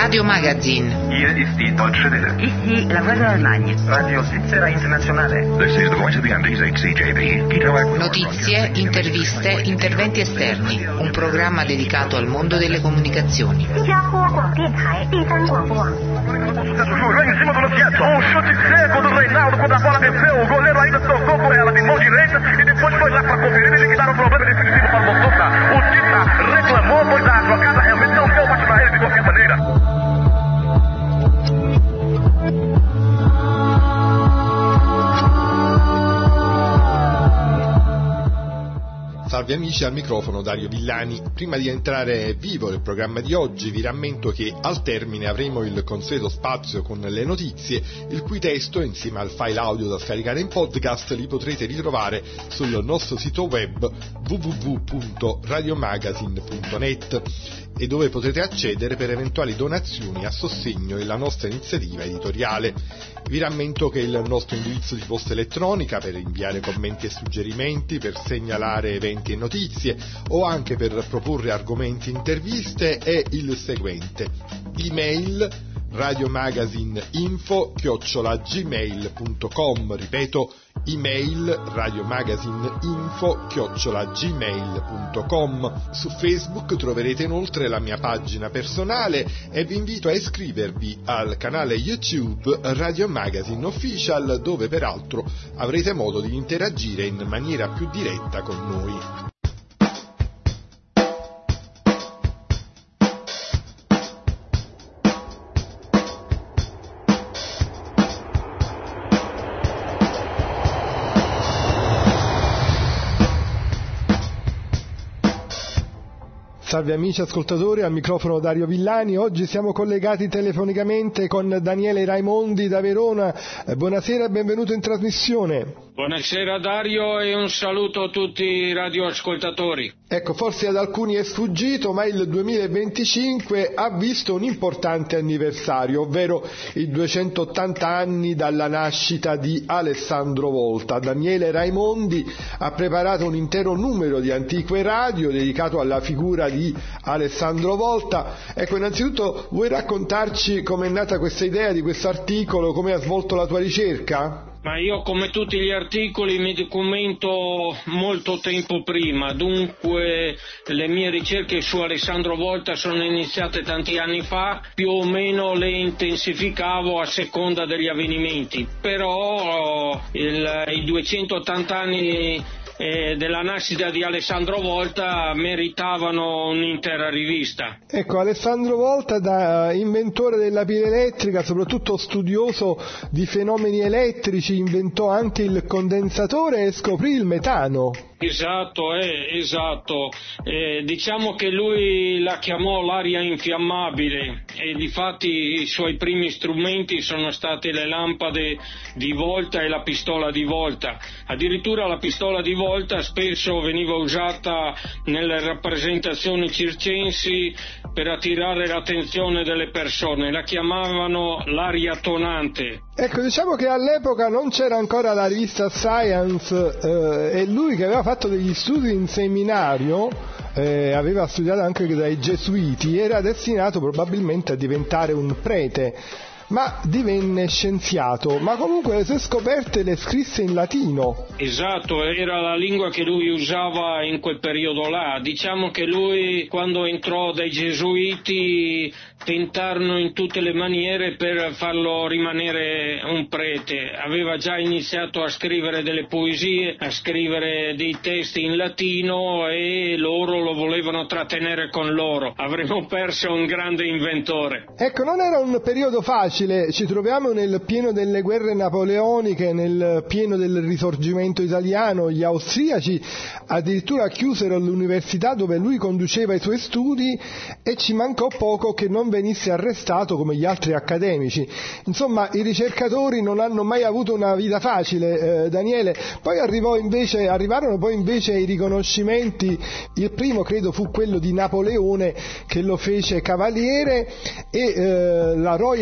Radio Magazine. Hier ist die Deutsche Welle. Ici la Voix de l'Allemagne. Radio Svizzera Internazionale. This is the voice of the Andes, CJB. Notizie, interviste, interventi esterni. Un programma dedicato al mondo delle comunicazioni. Lá em cima do Luciano, um chute cego do Reinaldo quando a bola desceu, o goleiro ainda tocou por ela de mão direita e depois foi lá para conferir e liquidar o problema defensivo para o Moçoca. O Tita reclamou, pois a jogada realmente não deu mais para ele de qualquer maneira. Salve amici, al microfono Dario Villani. Prima di entrare vivo nel programma di oggi vi rammento che al termine avremo il consueto spazio con le notizie, il cui testo insieme al file audio da scaricare in podcast li potrete ritrovare sul nostro sito web www.radiomagazine.net e dove potrete accedere per eventuali donazioni a sostegno della nostra iniziativa editoriale. Vi rammento che il nostro indirizzo di posta elettronica per inviare commenti e suggerimenti, per segnalare eventi e notizie o anche per proporre argomenti e interviste è il seguente: email radiomagazineinfo@gmail.com, ripeto, email radiomagazineinfo@gmail.com. Su Facebook troverete inoltre la mia pagina personale e vi invito a iscrivervi al canale YouTube Radio Magazine Official, dove peraltro avrete modo di interagire in maniera più diretta con noi. Salve amici ascoltatori, al microfono Dario Villani. Oggi siamo collegati telefonicamente con Daniele Raimondi da Verona. Buonasera e benvenuto in trasmissione. Buonasera Dario e un saluto a tutti i radioascoltatori. Ecco, forse ad alcuni è sfuggito, ma il 2025 ha visto un importante anniversario, ovvero i 280 anni dalla nascita di Alessandro Volta. Daniele Raimondi ha preparato un intero numero di Antiche Radio dedicato alla figura di Alessandro Volta. Ecco, innanzitutto vuoi raccontarci com'è nata questa idea di questo articolo, come ha svolto la tua ricerca? Ma io, come tutti gli articoli, mi documento molto tempo prima, dunque le mie ricerche su Alessandro Volta sono iniziate tanti anni fa, più o meno le intensificavo a seconda degli avvenimenti, però i 280 anni della nascita di Alessandro Volta meritavano un'intera rivista. Ecco, Alessandro Volta, da inventore della pila elettrica, soprattutto studioso di fenomeni elettrici, inventò anche il condensatore e scoprì il metano. Esatto. Diciamo che lui la chiamò l'aria infiammabile e difatti i suoi primi strumenti sono state le lampade di Volta e la pistola di Volta. Addirittura la pistola di Volta spesso veniva usata nelle rappresentazioni circensi per attirare l'attenzione delle persone, la chiamavano l'aria tonante. Ecco, diciamo che all'epoca non c'era ancora la rivista Science e lui, che aveva fatto degli studi in seminario, aveva studiato anche dai gesuiti, era destinato probabilmente a diventare un prete, ma divenne scienziato, ma comunque le sue scoperte le scrisse in latino. Esatto, era la lingua che lui usava in quel periodo là. Diciamo che lui, quando entrò dai gesuiti, tentarono in tutte le maniere per farlo rimanere un prete. Aveva già iniziato a scrivere delle poesie, a scrivere dei testi in latino e loro lo volevano trattenere con loro. Avremmo perso un grande inventore. Ecco, non era un periodo facile. Ci troviamo nel pieno delle guerre napoleoniche, nel pieno del risorgimento italiano. Gli austriaci addirittura chiusero l'università dove lui conduceva i suoi studi e ci mancò poco che non venisse arrestato come gli altri accademici. Insomma, i ricercatori non hanno mai avuto una vita facile, Daniele. Poi arrivarono poi invece i riconoscimenti. Il primo credo fu quello di Napoleone, che lo fece cavaliere, e la Royal Society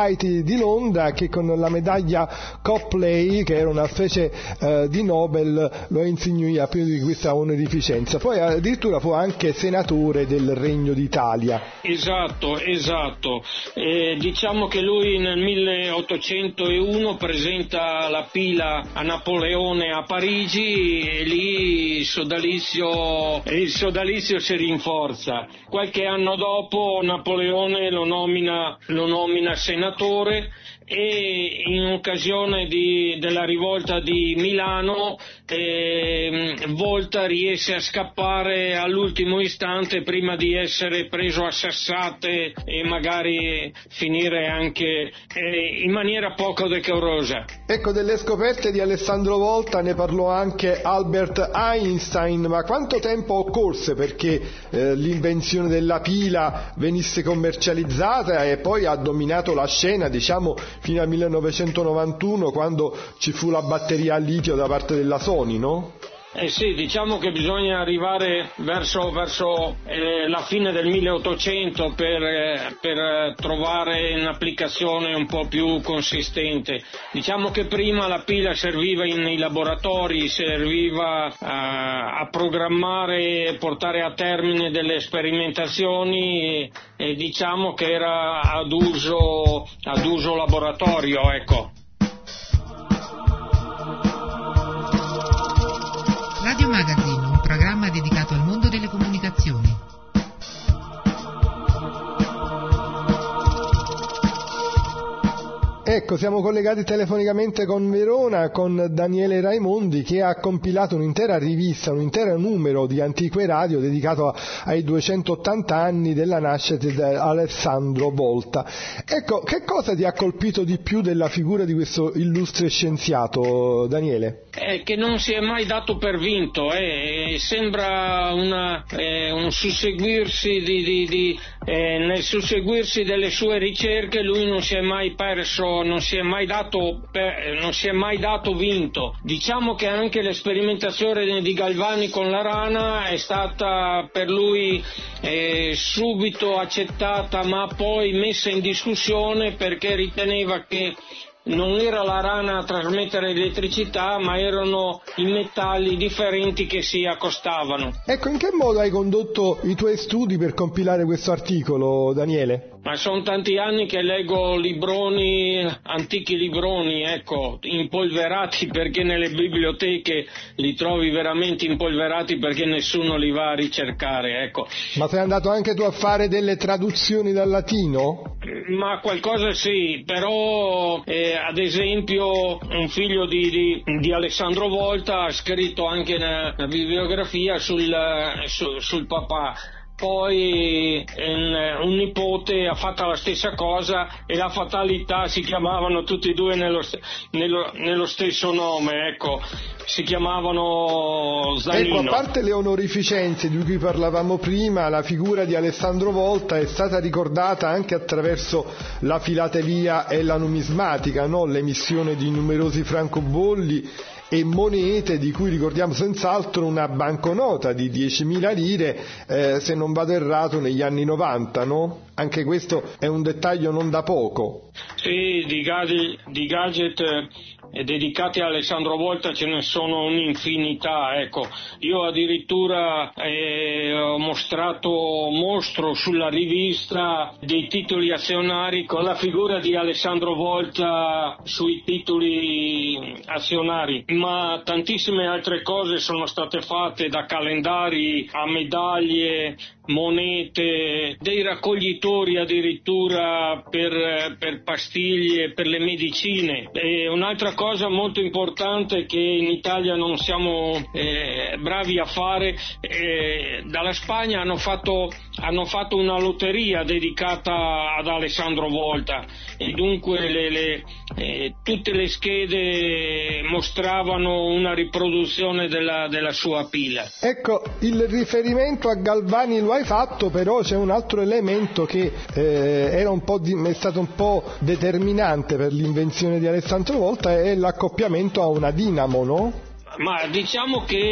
Society di Londra, che con la medaglia Copley, che era una specie di Nobel, lo insignì a più di questa onorificenza. Poi addirittura fu anche senatore del Regno d'Italia. Esatto. Diciamo che lui nel 1801 presenta la pila a Napoleone a Parigi e lì il sodalizio si rinforza. Qualche anno dopo Napoleone lo nomina senatore, e in occasione della rivolta di Milano Volta riesce a scappare all'ultimo istante prima di essere preso a sassate e magari finire anche in maniera poco decorosa. Ecco, delle scoperte di Alessandro Volta ne parlò anche Albert Einstein, ma quanto tempo occorse perché l'invenzione della pila venisse commercializzata e poi ha dominato la scena, diciamo, fino al 1991, quando ci fu la batteria a litio da parte della Sony, no? Sì, diciamo che bisogna arrivare verso la fine del 1800 per trovare un'applicazione un po' più consistente. Diciamo che prima la pila serviva nei laboratori, serviva a programmare e portare a termine delle sperimentazioni e diciamo che era ad uso laboratorio, ecco. Radio Magazine, un programma dedicato al mondo delle comunicazioni. Ecco, siamo collegati telefonicamente con Verona, con Daniele Raimondi, che ha compilato un'intera rivista, un intero numero di Antiche Radio dedicato ai 280 anni della nascita di Alessandro Volta. Ecco, che cosa ti ha colpito di più della figura di questo illustre scienziato, Daniele? Che non si è mai dato per vinto, sembra un susseguirsi nel susseguirsi delle sue ricerche lui non si è mai perso, non si è mai dato vinto. Diciamo che anche l'esperimentazione di Galvani con la rana è stata per lui subito accettata, ma poi messa in discussione perché riteneva che non era la rana a trasmettere elettricità, ma erano i metalli differenti che si accostavano. Ecco, in che modo hai condotto i tuoi studi per compilare questo articolo, Daniele? Ma sono tanti anni che leggo libroni, antichi libroni, ecco, impolverati perché nelle biblioteche li trovi veramente impolverati perché nessuno li va a ricercare, ecco. Ma sei andato anche tu a fare delle traduzioni dal latino? Ma qualcosa sì, però ad esempio un figlio di Alessandro Volta ha scritto anche una bibliografia sul papà. Poi un nipote ha fatto la stessa cosa e la fatalità si chiamavano tutti e due nello stesso nome, ecco, si chiamavano Zanino. Ecco, a parte le onorificenze di cui parlavamo prima, la figura di Alessandro Volta è stata ricordata anche attraverso la filatelia e la numismatica, no? L'emissione di numerosi francobolli e monete, di cui ricordiamo senz'altro una banconota di 10.000 lire, se non vado errato, negli anni 90, no? Anche questo è un dettaglio non da poco. Sì, di gadget dedicati a Alessandro Volta ce ne sono un'infinità, ecco. Io addirittura mostro sulla rivista dei titoli azionari con la figura di Alessandro Volta sui titoli azionari, ma tantissime altre cose sono state fatte, da calendari a medaglie, monete, dei raccoglitori addirittura per pastiglie, per le medicine. E un'altra cosa molto importante che in Italia non siamo bravi a fare, dalla Spagna hanno fatto una lotteria dedicata ad Alessandro Volta e dunque tutte le schede mostravano una riproduzione della sua pila. Ecco, il riferimento a Galvani lo hai fatto, però c'è un altro elemento che è stato un po' determinante per l'invenzione di Alessandro Volta, è l'accoppiamento a una dinamo, no? Ma diciamo che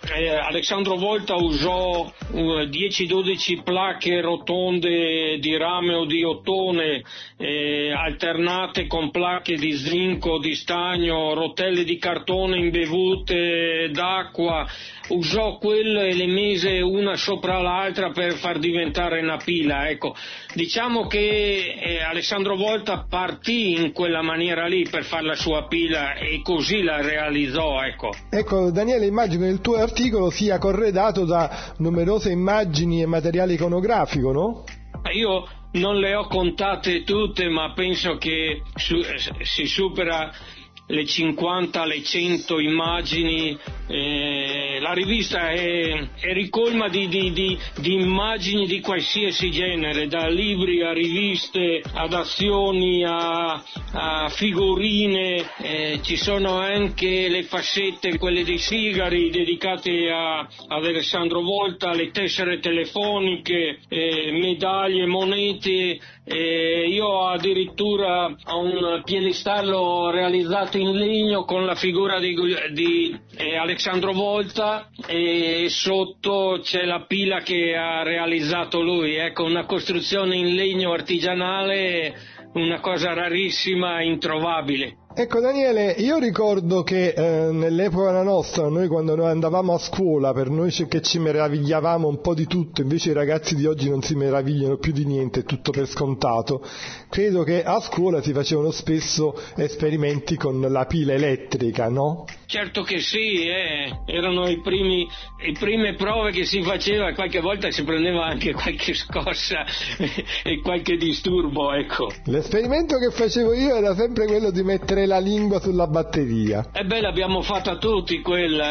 Alessandro Volta usò 10-12 placche rotonde di rame o di ottone, alternate con placche di zinco, di stagno, rotelle di cartone imbevute d'acqua. Usò quello e le mise una sopra l'altra per far diventare una pila. Ecco, diciamo che Alessandro Volta partì in quella maniera lì per fare la sua pila e così la realizzò. Ecco Daniele, immagino che il tuo articolo sia corredato da numerose immagini e materiale iconografico, no? Io non le ho contate tutte, ma penso che si supera le 50, le 100 immagini. La rivista è ricolma di immagini di qualsiasi genere, da libri a riviste, ad azioni, a figurine. Ci sono anche le fascette, quelle dei sigari, dedicate ad Alessandro Volta, le tessere telefoniche, medaglie, monete. Io addirittura ho un piedistallo realizzato in legno con la figura di Alessandro Volta, e sotto c'è la pila che ha realizzato lui. Ecco, una costruzione in legno artigianale, una cosa rarissima, introvabile. Ecco Daniele, io ricordo che nell'epoca nostra, noi quando noi andavamo a scuola, per noi che ci meravigliavamo un po' di tutto, invece i ragazzi di oggi non si meravigliano più di niente, è tutto per scontato. Credo che a scuola si facevano spesso esperimenti con la pila elettrica, no? Certo che sì, erano le prime prove che si faceva, e qualche volta si prendeva anche qualche scossa e qualche disturbo, ecco. L'esperimento che facevo io era sempre quello di mettere la lingua sulla batteria. L'abbiamo fatta tutti quella,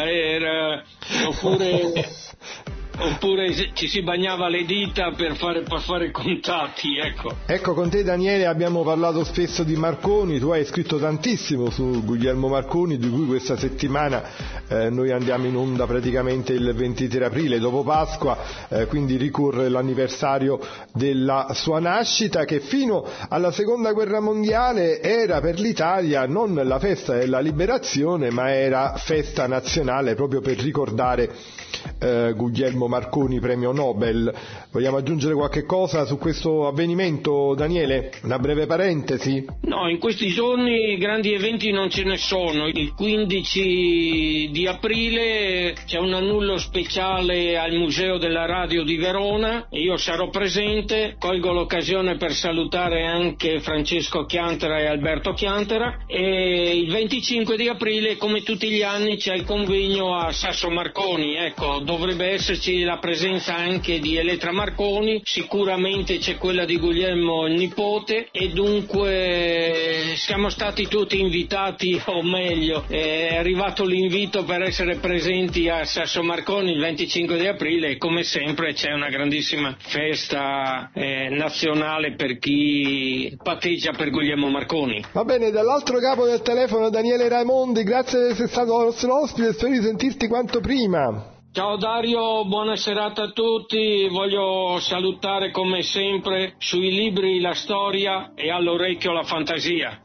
oppure ci si bagnava le dita per fare contatti, ecco. Ecco, con te Daniele abbiamo parlato spesso di Marconi, tu hai scritto tantissimo su Guglielmo Marconi, di cui questa settimana noi andiamo in onda praticamente il 23 aprile, dopo Pasqua, quindi ricorre l'anniversario della sua nascita, che fino alla seconda guerra mondiale era per l'Italia non la festa della liberazione, ma era festa nazionale proprio per ricordare Guglielmo Marconi, premio Nobel. Vogliamo aggiungere qualche cosa su questo avvenimento, Daniele? Una breve parentesi? No, in questi giorni grandi eventi non ce ne sono. Il 15 di aprile c'è un annullo speciale al Museo della Radio di Verona e io sarò presente. Colgo l'occasione per salutare anche Francesco Chiantera e Alberto Chiantera. E il 25 di aprile, come tutti gli anni, c'è il convegno a Sasso Marconi. Ecco, dovrebbe esserci la presenza anche di Elettra Marconi, sicuramente c'è quella di Guglielmo il nipote, e dunque siamo stati tutti invitati, o meglio è arrivato l'invito per essere presenti a Sasso Marconi il 25 di aprile, e come sempre c'è una grandissima festa nazionale per chi patteggia per Guglielmo Marconi. Va bene, dall'altro capo del telefono Daniele Raimondi, grazie di essere stato nostro ospite, spero di sentirti quanto prima. Ciao Dario, buona serata a tutti. Voglio salutare come sempre sui libri la storia e all'orecchio la fantasia.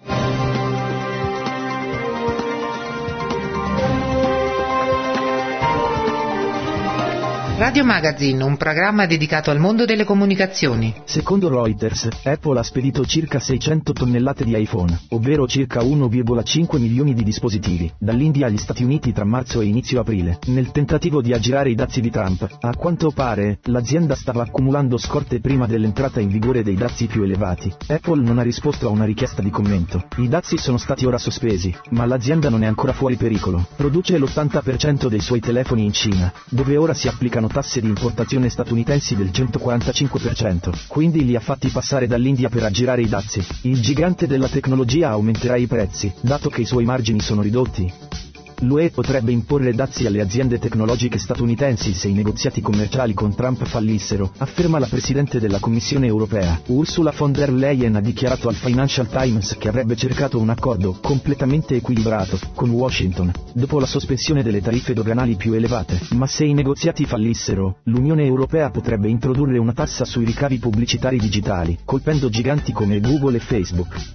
Radio Magazine, un programma dedicato al mondo delle comunicazioni. Secondo Reuters, Apple ha spedito circa 600 tonnellate di iPhone, ovvero circa 1,5 milioni di dispositivi, dall'India agli Stati Uniti tra marzo e inizio aprile, nel tentativo di aggirare i dazi di Trump. A quanto pare, l'azienda stava accumulando scorte prima dell'entrata in vigore dei dazi più elevati. Apple non ha risposto a una richiesta di commento. I dazi sono stati ora sospesi, ma l'azienda non è ancora fuori pericolo. Produce l'80% dei suoi telefoni in Cina, dove ora si applicano tasse di importazione statunitensi del 145%, quindi li ha fatti passare dall'India per aggirare i dazi. Il gigante della tecnologia aumenterà i prezzi, dato che i suoi margini sono ridotti. L'UE potrebbe imporre dazi alle aziende tecnologiche statunitensi se i negoziati commerciali con Trump fallissero, afferma la Presidente della Commissione europea. Ursula von der Leyen ha dichiarato al Financial Times che avrebbe cercato un accordo completamente equilibrato con Washington, dopo la sospensione delle tariffe doganali più elevate. Ma se i negoziati fallissero, l'Unione Europea potrebbe introdurre una tassa sui ricavi pubblicitari digitali, colpendo giganti come Google e Facebook.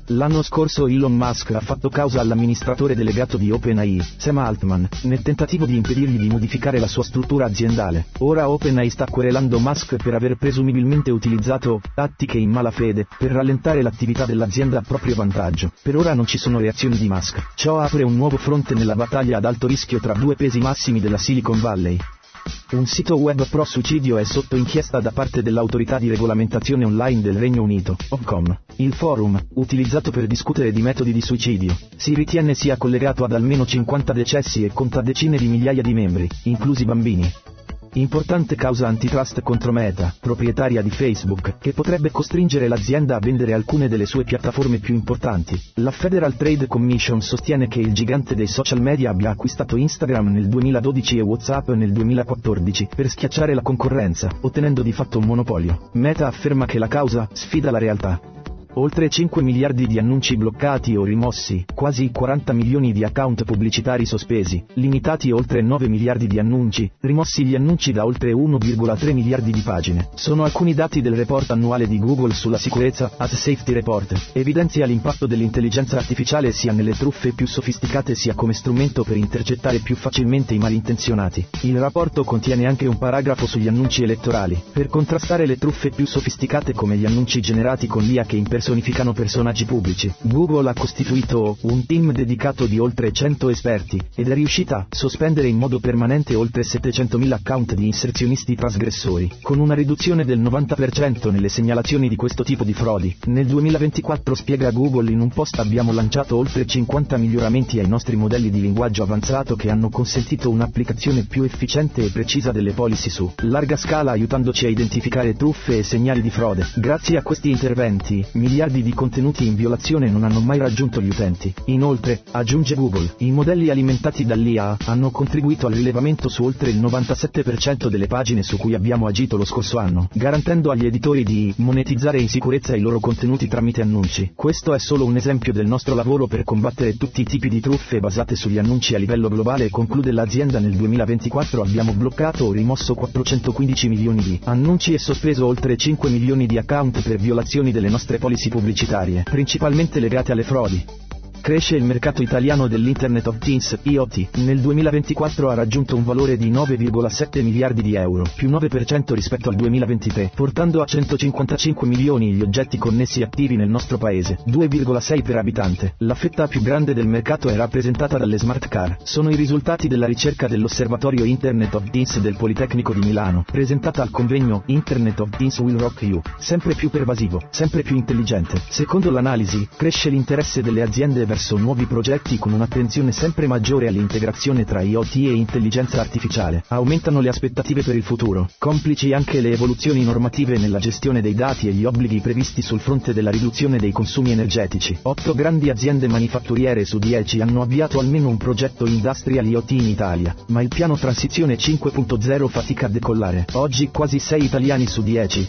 L'anno scorso Elon Musk ha fatto causa all'amministratore delegato di OpenAI, Sam Altman, nel tentativo di impedirgli di modificare la sua struttura aziendale. Ora OpenAI sta querelando Musk per aver presumibilmente utilizzato tattiche in malafede per rallentare l'attività dell'azienda a proprio vantaggio. Per ora non ci sono reazioni di Musk. Ciò apre un nuovo fronte nella battaglia ad alto rischio tra due pesi massimi della Silicon Valley. Un sito web pro suicidio è sotto inchiesta da parte dell'autorità di regolamentazione online del Regno Unito, Ofcom. Il forum, utilizzato per discutere di metodi di suicidio, si ritiene sia collegato ad almeno 50 decessi e conta decine di migliaia di membri, inclusi bambini. Importante causa antitrust contro Meta, proprietaria di Facebook, che potrebbe costringere l'azienda a vendere alcune delle sue piattaforme più importanti. La Federal Trade Commission sostiene che il gigante dei social media abbia acquistato Instagram nel 2012 e WhatsApp nel 2014 per schiacciare la concorrenza, ottenendo di fatto un monopolio. Meta afferma che la causa sfida la realtà. Oltre 5 miliardi di annunci bloccati o rimossi, quasi 40 milioni di account pubblicitari sospesi, limitati oltre 9 miliardi di annunci, rimossi gli annunci da oltre 1,3 miliardi di pagine. Sono alcuni dati del report annuale di Google sulla sicurezza, Ad Safety Report, evidenzia l'impatto dell'intelligenza artificiale sia nelle truffe più sofisticate sia come strumento per intercettare più facilmente i malintenzionati. Il rapporto contiene anche un paragrafo sugli annunci elettorali, per contrastare le truffe più sofisticate come gli annunci generati con l'IA che impersonificano personaggi pubblici. Google ha costituito un team dedicato di oltre 100 esperti, ed è riuscita a sospendere in modo permanente oltre 700.000 account di inserzionisti trasgressori, con una riduzione del 90% nelle segnalazioni di questo tipo di frodi. Nel 2024, spiega Google in un post, abbiamo lanciato oltre 50 miglioramenti ai nostri modelli di linguaggio avanzato che hanno consentito un'applicazione più efficiente e precisa delle policy su larga scala, aiutandoci a identificare truffe e segnali di frode. Grazie a questi interventi, miliardi di contenuti in violazione non hanno mai raggiunto gli utenti. Inoltre, aggiunge Google, i modelli alimentati dall'IA hanno contribuito al rilevamento su oltre il 97% delle pagine su cui abbiamo agito lo scorso anno, garantendo agli editori di monetizzare in sicurezza i loro contenuti tramite annunci. Questo è solo un esempio del nostro lavoro per combattere tutti i tipi di truffe basate sugli annunci a livello globale, conclude l'azienda. Nel 2024 abbiamo bloccato o rimosso 415 milioni di annunci e sospeso oltre 5 milioni di account per violazioni delle nostre policy pubblicitarie, principalmente legate alle frodi. Cresce il mercato italiano dell'Internet of Things, IoT. Nel 2024 ha raggiunto un valore di 9,7 miliardi di euro, più 9% rispetto al 2023, portando a 155 milioni gli oggetti connessi attivi nel nostro paese, 2,6 per abitante. La fetta più grande del mercato è rappresentata dalle smart car. Sono i risultati della ricerca dell'Osservatorio Internet of Things del Politecnico di Milano, presentata al convegno Internet of Things Will Rock You. Sempre più pervasivo, sempre più intelligente. Secondo l'analisi, cresce l'interesse delle aziende verso nuovi progetti con un'attenzione sempre maggiore all'integrazione tra IoT e intelligenza artificiale. Aumentano le aspettative per il futuro, complici anche le evoluzioni normative nella gestione dei dati e gli obblighi previsti sul fronte della riduzione dei consumi energetici. 8 grandi aziende manifatturiere su 10 hanno avviato almeno un progetto industrial IoT in Italia, ma il piano Transizione 5.0 fatica a decollare. Oggi quasi 6 italiani su 10,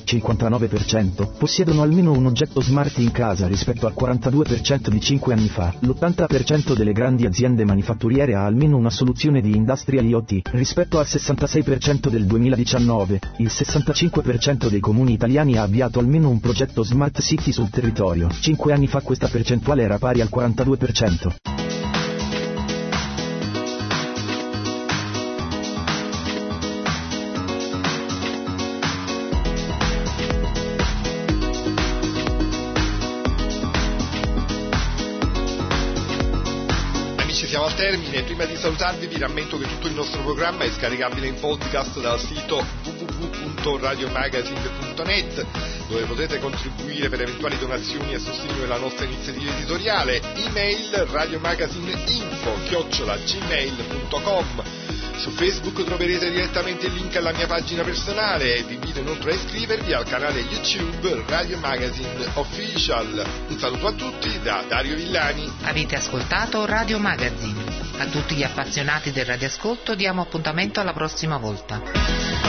59%, possiedono almeno un oggetto smart in casa rispetto al 42% di 5 anni fa. L'80% delle grandi aziende manifatturiere ha almeno una soluzione di industrial IoT, rispetto al 66% del 2019. Il 65% dei comuni italiani ha avviato almeno un progetto Smart City sul territorio. 5 anni fa questa percentuale era pari al 42%. Siamo al termine. Prima di salutarvi vi rammento che tutto il nostro programma è scaricabile in podcast dal sito www.radiomagazine.net, dove potete contribuire per eventuali donazioni a sostegno della nostra iniziativa editoriale. Email radiomagazine@gmail.com. Su Facebook troverete direttamente il link alla mia pagina personale e vi invito inoltre a iscrivervi al canale YouTube Radio Magazine Official. Un saluto a tutti da Dario Villani. Avete ascoltato Radio Magazine. A tutti gli appassionati del radioascolto diamo appuntamento alla prossima volta.